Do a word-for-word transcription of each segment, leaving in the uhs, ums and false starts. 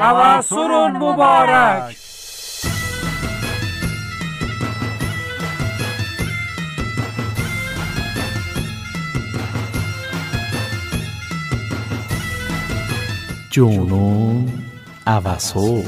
عصر مبارک. جونون عوضو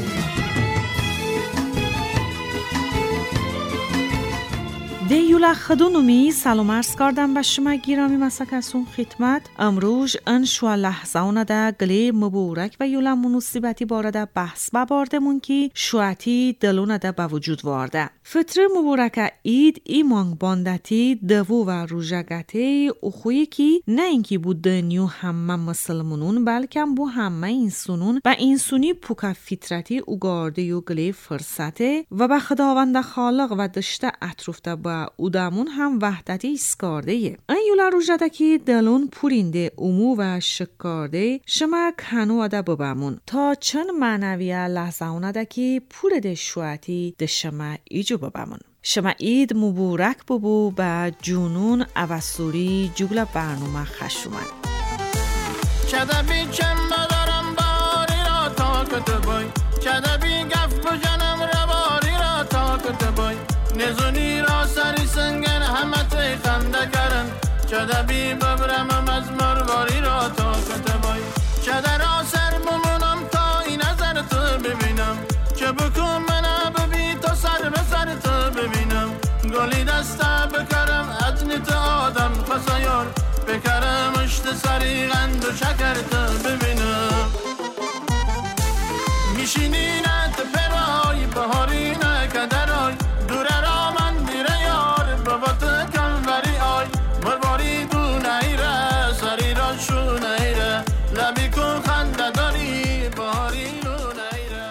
دیولا خدونومی سلام عرض کردم به شما گیرامی مسکسون خدمت. امروز ان شو لحظه ده گلی مبارک و یولا مناسبتی بارده بحث بباردمون که شواتی دلونه ده به وجود وارده. فطر مبارک اید ایمان باندتی دوو و روژگتی اخویی که نه اینکی بود دنیو همه مسلمونون بلکه بو همه اینسونون و اینسونی پوکا فطرتی اگارده یو گلی فرصته و به خداوند خالق و دشته اطرفته با او دامون هم وحدتی اسکارده یه. این یولا روژده که دلون پورینده امو و شکارده شما کنو اده ببامون تا چند معنویه لحظه اونده که پورده شواتی ده شما ایجو ببامون. شما اید مبارک ببو با جونون عوضوری جگل برنامه خشومن. چده بی چمه دارم باری را تا کتبای، چده بی گفت بجنم رواری را تا کتبای، نزونی را سری سنگن همه تی خنده کرن، چده بی ببرم مزمر باری را تا کتبای، چده را سر ممونم تا این نظر تو ببینم، چه بکن منه ببی تا سر به سر تو ببینم، گلی دسته بکرم ادنی تو آدم خسایار، بکرم اشت سری غند و شکر تو ببینم، میشینی نه تپرای بهاری نه کدرای، دوره را من میره یار بابا تو کنوری آی، مرباری دو نیره سری را شو نیره، لبی کن خنده داری بهاری رو نیره.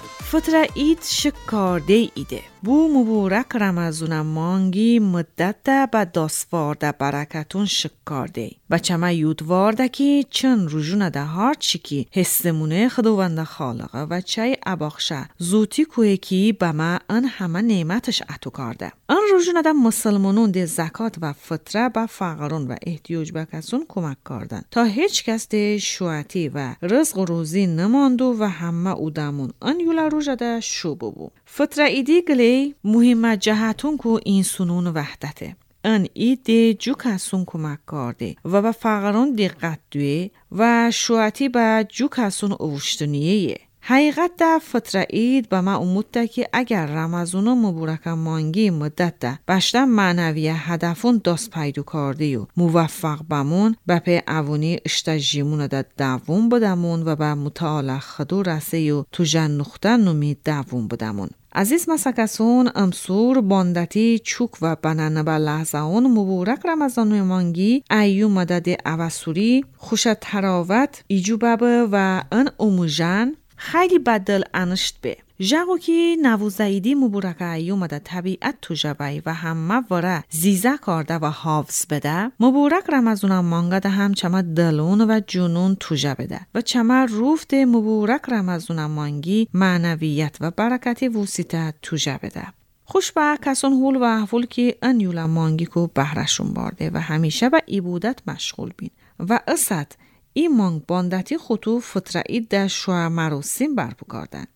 فطر اید شکارده ایده بو مبارک رمزون مانگی مدت با داسوارده برکتون شکارده و چما یودوارده که چن رجونه ده هار چی که حسمونه خداوند خالقه و چای اباخشه زوتی کوه که به ما ان همه نعمتش اتو کرده. ان رجونه ده مسلمانون ده زکات و فطره به فقرون و احتیاج به کسون کمک کردن تا هیچ کس ده شواتی و رزق و روزی نماندو و همه اودمون ان یولا روژه ده شو ببو. فطره ایدی گلی مهم جهتون کو این سنون وحدته. ان ایده جو کسون کمک کرده و به فقران دقت دوی و شواتی به جو کسون اوشتنیه. حقیقت ده فطر اید به ما امود ده که اگر رمضان مبارک مانگی مدت ده بشته معنوی هدفون دست پیدا کرده و موفق بمون به پی اوانی اشتجیمون ده دوون بدمون و به متعال خدو رسه و تو جن نخته نمی دوون بدمون. عزیز مسکسون امسور باندتی چوک و بنانه به لحظه اون مبارک رمضان مانگی ایو مدد عوضوری خوش تراوت ایجو بابه و ان اموجن خیلی بدل انشت به جاگو که نوزایدی مبارک ایو مدد طبیعت تو جبای و همه وره زیزه کرده و حافظ بده مبارک رمضان مانگا ده هم چما دلون و جنون تو جبده و چما روفت مبارک رمضان مانگی معنویت و برکتی وسیطه تو جبده. خوش به کسان هول و احوال که ان یولا مانگی کو بهرشون بارده و همیشه به عبادت مشغول بین و اسد این مانگ باندتی خطو فطرعید ده شوه مراسم برپو کردن.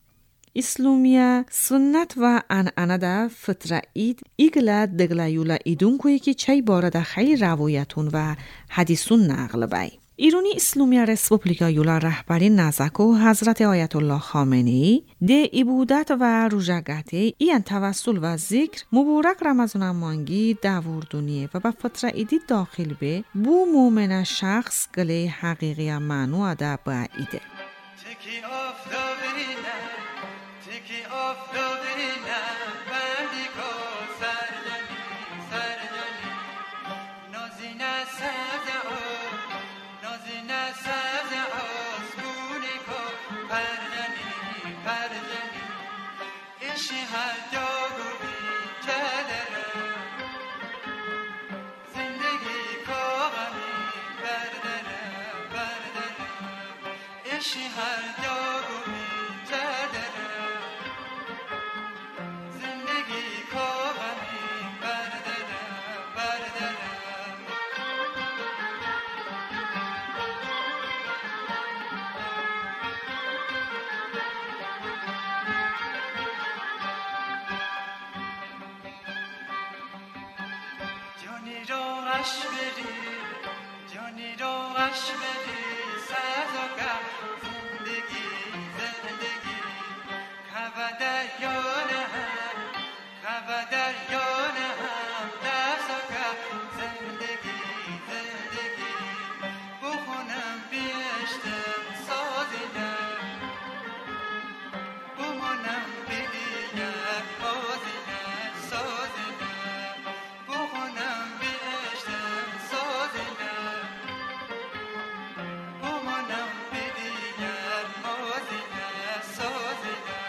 اسلامیه سنت و انعنه ده فطرعید ایگله دگله یولا ایدون کوی که چای باره ده خیلی روایتون و حدیثون نقل بای. ایرانی اسلامیه رسپوبلیکا یولا رهبری نزکو حضرت آیت الله خامنه‌ای ده عبادت و روژگتی این توسل و ذکر مبارک رمضان مانگی داوردونیه و به فطر ایدی داخل به بو مومن شخص گله حقیقی معنو ده با ایده. اش بری جانی رو اش بری سازوکا زندگی زندگی کبدر یانه هم کبدر یانه هم دازوکا زندگی زندگی بخونم بیشتم سازیدم بمونم بیدیم بازیدم سازیدم بخونم بیشتم سازیدم بمونم بیدیم بازیدم سازیدم.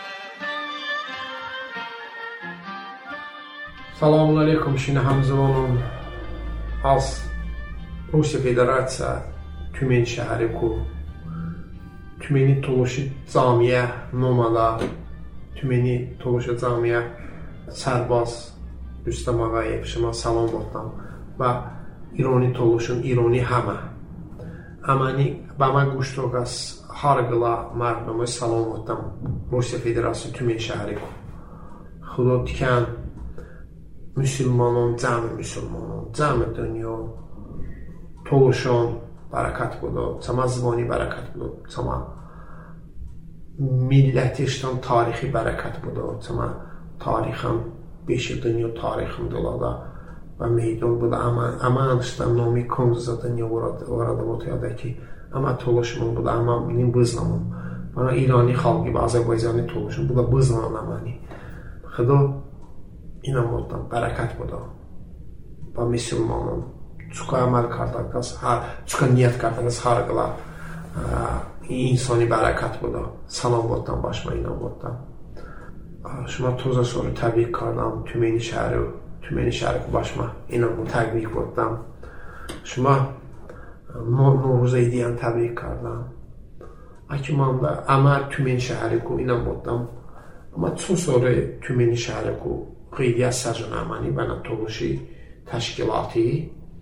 Selamun aleyküm, şimdi Hamzıvanın az Rusiya Federasiya Tümen şəhəri ku Tümeni Toluşu Camiyə Nomada Tümeni Toluşu Camiyə Sərbaz Rüstəm Ağayev şuna salam botam və İroni Toluşun İroni Həmə Əməni bəmə quştoqas harqıla mərdumu salam botam Rusiya Federasiya Tümen şəhəri ku Xudo dikən Müslümanın, cəmi müslümanın, cəmi dünya Toluşun barakat budu, cəma zibani barakat budu, cəma milləti işdən tarixi barakat budu, cəma tarixən beşi dünya tarixin dolada və meydan budu, əmə işdən nomi konduza dünya orada ortaya ki, əmə Toluşumun budu, əmə benim bızlamım, bana İrani xalqı və Azərbaycanı Toluşun, bu da bızlamın əməni. Xıdo اینم بودم برکت بودم با مسلمانان چکا عمل کردن کس هر چکا نیت کردن از هر گلا انسانی برکت بودم سلام بودم başıma اینم بودم شما توزا sonra təbrik kardam tümeni şəhəri tümeni şəhəri başıma اینم təbrik بودم شما Novruz Eydiyan təbrik kardam akimanda ama tümeni şəhəri ku اینم بودم ama çün sonra tümeni şəhəri ku قیدی از سرجنامانی و نتولوشی تشکیلاتی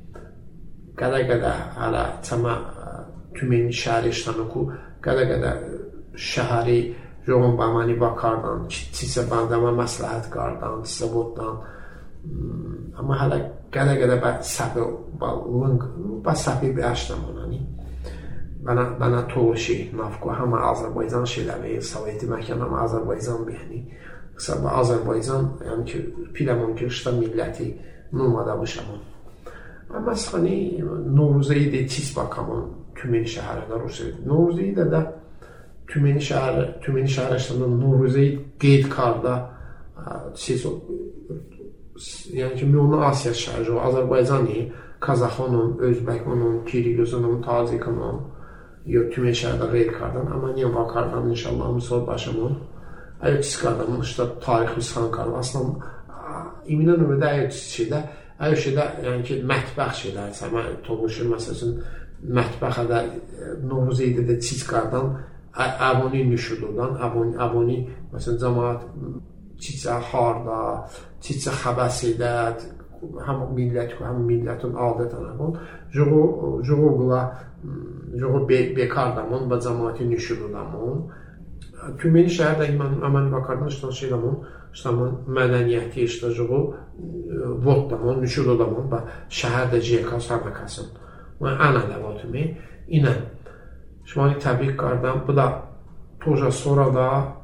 گده گده حالا تما tümeni şəhərişdən ku gədə gədə şəhəri yoğun bamani bakardan çisə bandama məsləhət qardan çisə boddan amma hələ gədə gədə bə səbi lınq bə səbi bir əşdən bunani bana bana toluşi nafku hama Azərbaycan şeyləri Sovyeti məkan hama Azərbaycan bihni Sabah Azərbaycan, yəni ki, piləmon girişdə milləti numada bışamon. Amma sıxani Novruzəyi də çiz bakamon tümeni şəhərində Rusiya. Novruzəyi də də tümeni şəhəri, tümeni şəhərində Novruzəyi qeyd karda çiz o, yəni ki, Miyonu Asiya şəhəri, Azərbaycani, Kazaxonun, Özbəkonun, Kirgizonun, Tacikonun, yo tümeni şəhərdə qeyd kardan, amma niyə bakardan inşallah müsad başamon. Ayotçisi kardanın işte tarixi sıxan kardan. Aslında iminən ömrdə ayotçisi şeydə, ayot şeydə, yəni ki, mətbəx şeylər, səmə Toluşun məsələsinin mətbəxə də Novruzeydə də çiz kardan, əvoni nüşududan, əvoni, məsələn, cəmaat çizə harda, çizə xəbəsədə, həm millət, həm millətin adət anamın, joğu qıla, joğu bekardamın və cəmaati nüşududamın, Tümeni şəhərdə əməni bakardan işdən şeyləmən, işləmən mədəniyyəti işləcəğu vodlamən, nüşudodamən və şəhərdə ciyəka səbəkəsin. Və ən ələvatımı, inə şumani təbrik qardan, bu da toja sonra da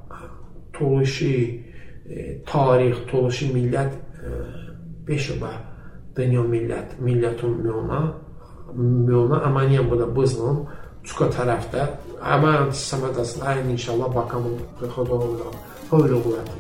Toluşi tarix, Toluşi millət beş oba dünya millət, millətin miyona, miyona, əməniyən bu da bızlın, Çuka tərəfdə əmən səmədəsində əyin inşallah bakamın خدا الله حول و قوتی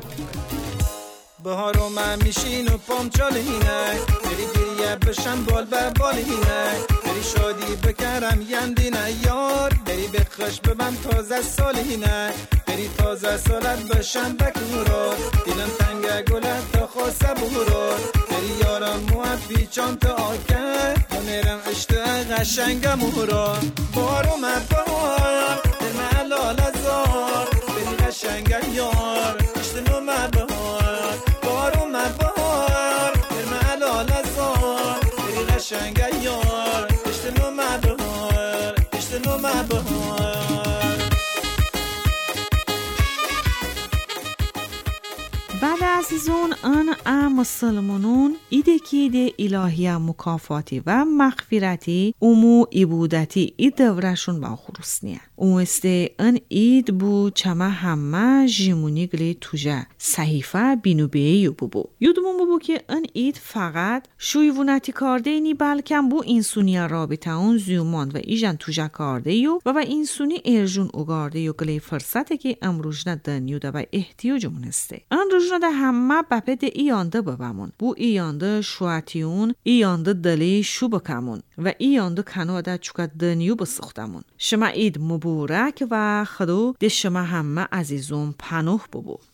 بهارو من میشین و پام چالینه بری گریه بشم بال به بالینه بری شادی بکرم یندینه یار بری بخش ببم تازه سالینه بری تازه سالت بشم بکورا دیلم تنگه گلت تا خواسته بورا بری یارم موت بیچان تا آکه بمیرم اشته قشنگم مورا بارو من بار دل من لاله زار بری قشنگه یار اشته نو من بار بارو من بار دل من لاله زار بری قشنگه یار اشته نو من بار اشته نو من بار بعد عزیزون ان ام مسلمانون ایده کی ده الهی مکافاتی و مغفرتی امو عبودتی ای دورشون با خروسنیه او استه ان اید بو چما همه جیمونی گلی توجه صحیفه بینو بیو بو یودمون بو که ان اید فقط شویونتی کارده نی بلکم بو اینسونی رابطه اون زیوماند و ایجان توجه کارده یو و با اینسونی ارجون اگارده یو گلی فرصته که امروجنه دنیوده و احتیاجمون استه ان روجنه ده همه بپد ایانده ببمون بو ایانده شواتیون ایانده دلی شو بکمون و ایانده کناده چوکت دنیو بسختمون شما اید مبورک و خدو ده شما همه عزیزون پنوه ببو